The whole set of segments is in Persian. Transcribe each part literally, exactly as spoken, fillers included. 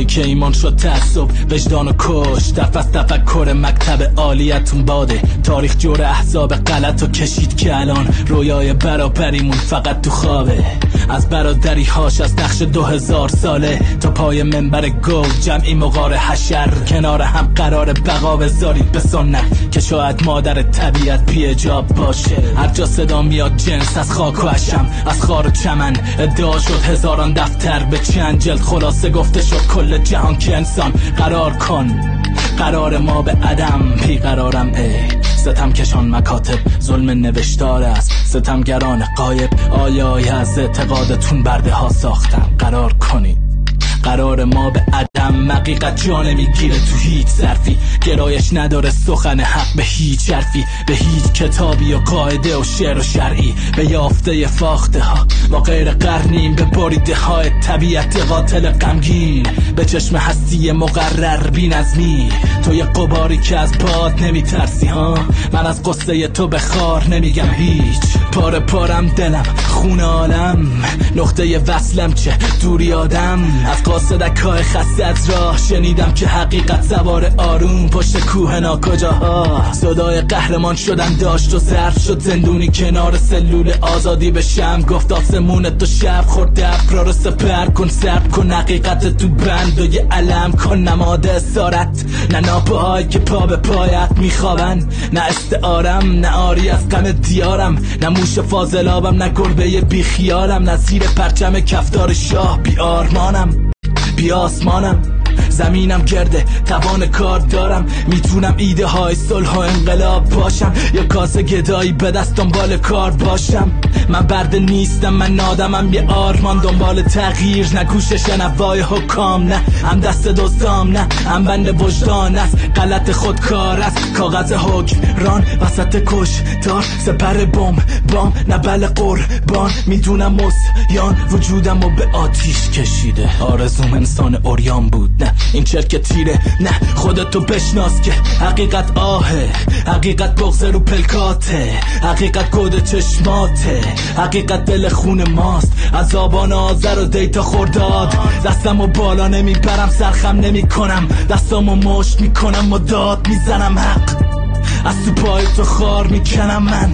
که ایمان شد تعصب وجدان و کش دف از تفکر مکتب عالیتون باده. تاریخ جور احزاب غلط و کشید که الان رویای برابریمون فقط تو خوابه. از برادری هاش از نقش دو هزار ساله تا پای منبر گو جمعی مغار حشر کنار هم قرار بقا بذارید به سنت که شاید مادر طبیعت بی اجاب باشه. هر جا صدا میاد جنس از خاک و عشم از خار و چمن ادعا شد هزاران دفتر به چند جلد خلاصه گفته شد کل جهان که انسان قرار کن. قرار ما به عدم بیقرارم ای ستم کشان مکاتب ظلم نوشتار است. ستمگران غایب آیای از اعتقادتون برده ها ساختن. قرار کنید قرار ما به عدم. حقیقت جا نمیگیره تو هیچ ظرفی. گرایش نداره سخن حق به هیچ حرفی. به هیچ کتابی و قاعده و شعر و شرعی. به یافته فاخته ها ما غیر قرنیم. به بریده های طبیعت قاتل غمگین. به چشم هستی مقرر بی نظمی. تو یه قباری که از باد نمیترسی ها. من از قصه تو به خار نمیگم هیچ. پاره پارم دلم خون عالم. نقطه وصلم چه دوری آدم. از قاصدک های خسته از راه شنیدم که حقیقت سوار آروم پشت کوه ناکجاها. صدای قهرمان شدن داشت و ظرف شد زندونی کنار سلول آزادی به شم. گفت آسمون تو شب خورده ابرا رو سپر کن. سرب کن حقیقت تو بند و یه علم کن نماد اسارت. نه ناپاهایی که پا به پایت میخوابن. نه استعارم نه آری از غم دیارم. نه موش فاضلابم نه گربه بیخیالم. نه زیر پرچم کفتار شاه بی آرمانم بی آسمانم. زمینم گرده توان کار دارم. میتونم ایده های صلح و انقلاب باشم یا کاسه گدایی به دست دنبال کار باشم. من برده نیستم من نادمم یه آرمان دنبال تغییر. نه گوش شنوای حکام نه هم دست دزدام نه هم بند وجدان است. غلط خودکار است کاغذ حکمران وسط کش دار سپر بم بام نه بله قربان. میدونم مسیان وجودم رو به آتیش کشیده. آرزوم انسان اوریان بود نه این چرک تیره. نه خودتو بشناس که حقیقت آهه. حقیقت بغض رو پلکاته. حقیقت کود چشماته. حقیقت دل خون ماست از آبان آذر و دیتا خورداد. دستمو بالا نمیبرم سرخم نمی کنم. دستامو مشت میکنم و داد میزنم. حق از تو پای تو خار میکنم من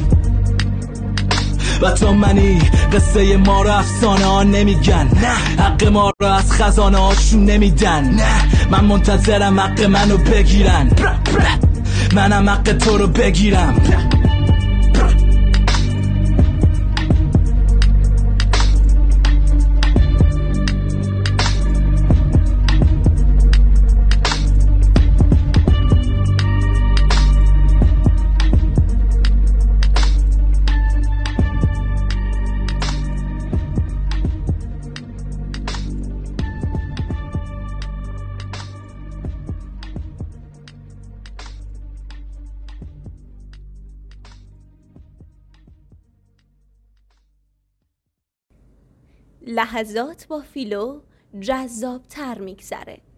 و تو منی. قصه ما رو افسانه ها نمیگن. نه حق ما رو از خزانه هاشون نمیدن. نه من منتظرم حق منو بگیرن. منم حق تو رو بگیرم. لحظات با فیلو جذاب تر میگذره.